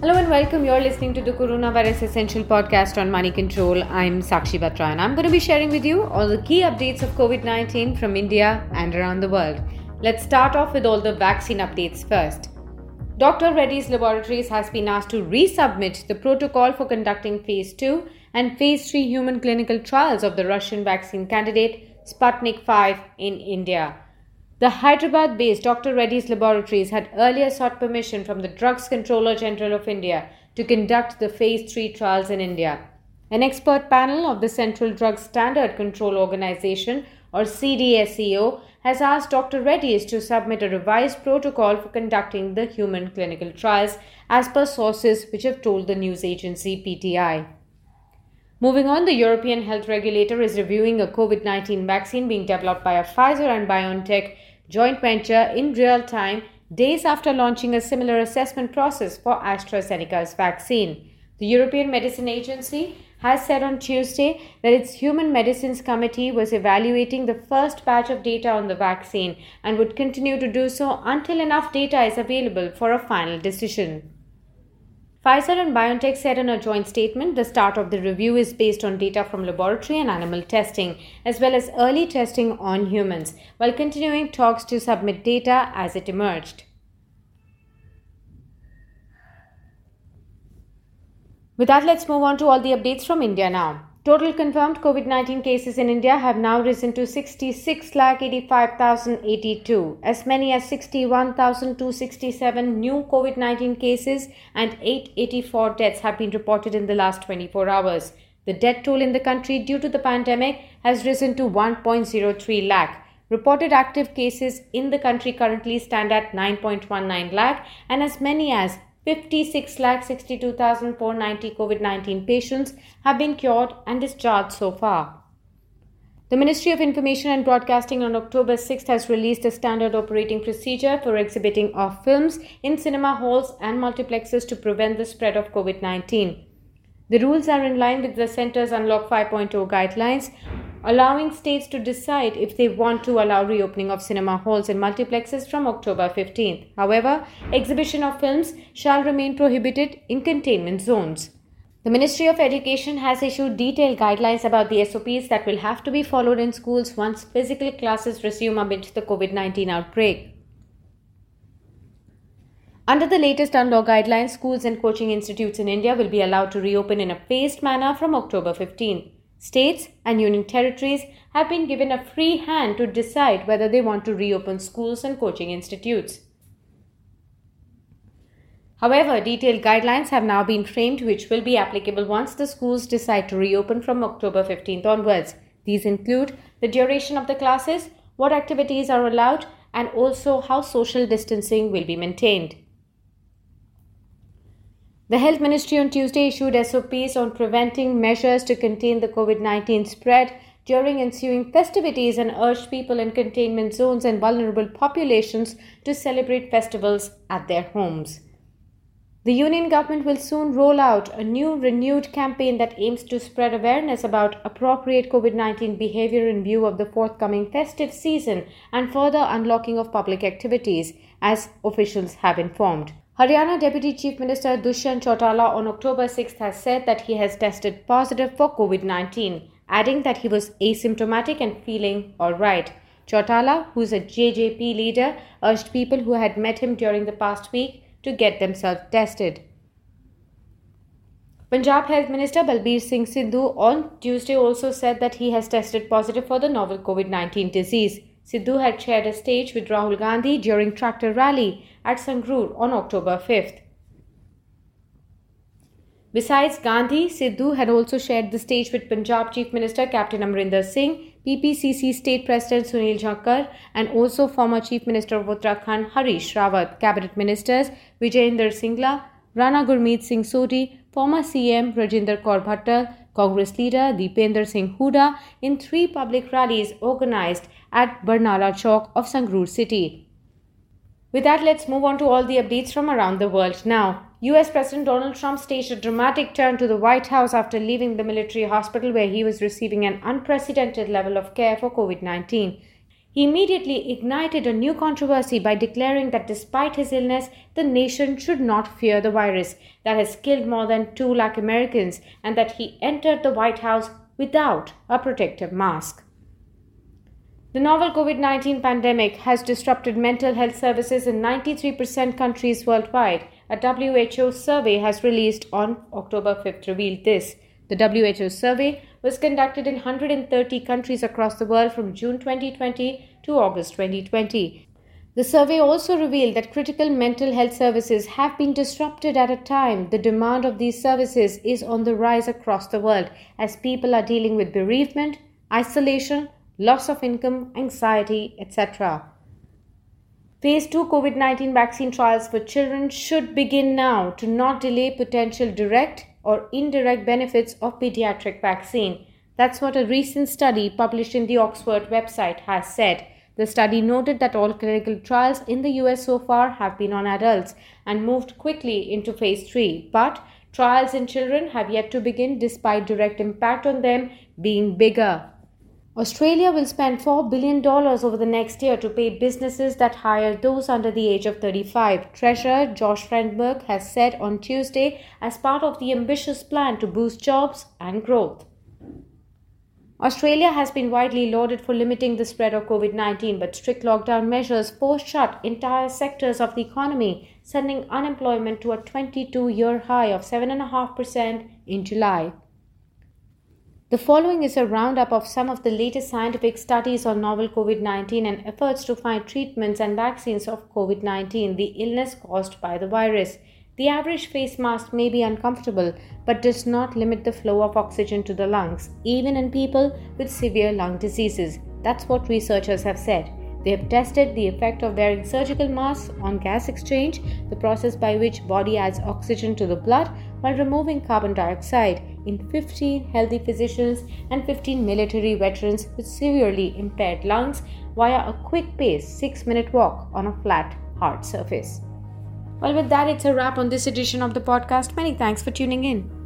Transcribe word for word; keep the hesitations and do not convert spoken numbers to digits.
Hello and welcome. You're listening to the Coronavirus Essential Podcast on Money Control. I'm Sakshi Batra and I'm going to be sharing with you all the key updates of covid nineteen from India and around the world. Let's start off with all the vaccine updates first. Doctor Reddy's Laboratories has been asked to resubmit the protocol for conducting phase two and phase three human clinical trials of the Russian vaccine candidate Sputnik five in India. The Hyderabad-based Doctor Reddy's Laboratories had earlier sought permission from the Drugs Controller General of India to conduct the phase three trials in India. An expert panel of the Central Drugs Standard Control Organization or C D S C O has asked Doctor Reddy's to submit a revised protocol for conducting the human clinical trials as per sources which have told the news agency P T I. Moving on, the European Health Regulator is reviewing a covid nineteen vaccine being developed by a Pfizer and BioNTech joint venture in real time, days after launching a similar assessment process for AstraZeneca's vaccine. The European Medicine Agency has said on Tuesday that its Human Medicines Committee was evaluating the first batch of data on the vaccine and would continue to do so until enough data is available for a final decision. Pfizer and BioNTech said in a joint statement the start of the review is based on data from laboratory and animal testing, as well as early testing on humans, while continuing talks to submit data as it emerged. With that, let's move on to all the updates from India now. Total confirmed covid nineteen cases in India have now risen to sixty-six lakh eighty-five thousand eighty-two. As many as sixty-one thousand two hundred sixty-seven new covid nineteen cases and eight hundred eighty-four deaths have been reported in the last twenty-four hours. The death toll in the country due to the pandemic has risen to one point zero three lakh. Reported active cases in the country currently stand at nine point one nine lakh, and as many as fifty-six lakh sixty-two thousand four hundred ninety covid nineteen patients have been cured and discharged so far. The Ministry of Information and Broadcasting on October sixth has released a standard operating procedure for exhibiting of films in cinema halls and multiplexes to prevent the spread of covid nineteen. The rules are in line with the Centre's Unlock five point oh guidelines, allowing states to decide if they want to allow reopening of cinema halls and multiplexes from October fifteenth. However, exhibition of films shall remain prohibited in containment zones. The Ministry of Education has issued detailed guidelines about the S O Ps that will have to be followed in schools once physical classes resume amid the covid nineteen outbreak. Under the latest Unlock guidelines, schools and coaching institutes in India will be allowed to reopen in a phased manner from October fifteenth. States and union territories have been given a free hand to decide whether they want to reopen schools and coaching institutes. However, detailed guidelines have now been framed which will be applicable once the schools decide to reopen from October fifteenth onwards. These include the duration of the classes, what activities are allowed, and also how social distancing will be maintained. The Health Ministry on Tuesday issued S O Ps on preventing measures to contain the covid nineteen spread during ensuing festivities and urged people in containment zones and vulnerable populations to celebrate festivals at their homes. The Union government will soon roll out a new renewed campaign that aims to spread awareness about appropriate covid nineteen behavior in view of the forthcoming festive season and further unlocking of public activities, as officials have informed. Haryana Deputy Chief Minister Dushyant Chautala on October sixth has said that he has tested positive for covid nineteen, adding that he was asymptomatic and feeling alright. Chautala, who is a J J P leader, urged people who had met him during the past week to get themselves tested. Punjab Health Minister Balbir Singh Sidhu on Tuesday also said that he has tested positive for the novel covid nineteen disease. Sidhu had shared a stage with Rahul Gandhi during tractor rally at Sangrur on October fifth. Besides Gandhi, Sidhu had also shared the stage with Punjab Chief Minister Captain Amrinder Singh, P P C C State President Sunil Jankar, and also former Chief Minister of Uttarakhand Harish Rawat, Cabinet Ministers Vijayendra Singla, Rana Gurmeet Singh Sodhi, former C M Rajinder Kaur Bhattal, Congress leader Deepender Singh Hooda in three public rallies organized at Barnala Chowk of Sangrur city. With that, let's move on to all the updates from around the world now. U S President Donald Trump staged a dramatic turn to the White House after leaving the military hospital where he was receiving an unprecedented level of care for covid nineteen. He immediately ignited a new controversy by declaring that despite his illness, the nation should not fear the virus that has killed more than two lakh Americans, and that he entered the White House without a protective mask. The novel COVID nineteen pandemic has disrupted mental health services in ninety-three percent countries worldwide. A W H O survey has released on October fifth revealed this. The W H O survey was conducted in one hundred thirty countries across the world from June twenty twenty to August twenty twenty. The survey also revealed that critical mental health services have been disrupted at a time the demand of these services is on the rise across the world as people are dealing with bereavement, isolation, loss of income, anxiety, et cetera. Phase two COVID nineteen vaccine trials for children should begin now to not delay potential direct or indirect benefits of pediatric vaccine. That's what a recent study published in the Oxford website has said. The study noted that all clinical trials in the U S so far have been on adults and moved quickly into phase three, but trials in children have yet to begin despite direct impact on them being bigger. Australia will spend four billion dollars over the next year to pay businesses that hire those under the age of thirty-five, Treasurer Josh Frydenberg has said on Tuesday as part of the ambitious plan to boost jobs and growth. Australia has been widely lauded for limiting the spread of COVID nineteen, but strict lockdown measures forced shut entire sectors of the economy, sending unemployment to a twenty-two-year high of seven point five percent in July. The following is a roundup of some of the latest scientific studies on novel COVID nineteen and efforts to find treatments and vaccines of COVID nineteen, the illness caused by the virus. The average face mask may be uncomfortable, but does not limit the flow of oxygen to the lungs, even in people with severe lung diseases. That's what researchers have said. They have tested the effect of wearing surgical masks on gas exchange, the process by which body adds oxygen to the blood while removing carbon dioxide, in fifteen healthy physicians and fifteen military veterans with severely impaired lungs via a quick-paced six-minute walk on a flat, hard surface. Well, with that, it's a wrap on this edition of the podcast. Many thanks for tuning in.